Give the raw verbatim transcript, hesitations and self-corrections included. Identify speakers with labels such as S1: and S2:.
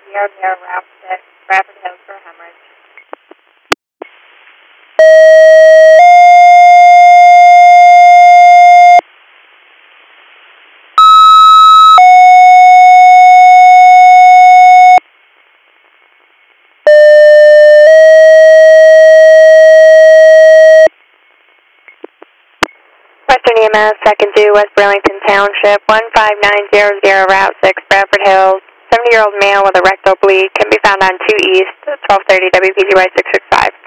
S1: zero zero, Route six, Bradford Hills for hemorrhage. Western E M S, second due, West Burlington Township, one five nine zero zero, Route six, Bradford Hills. seventy-year-old male with a rectal bleed can be found on two East, twelve thirty W P G Y six six five.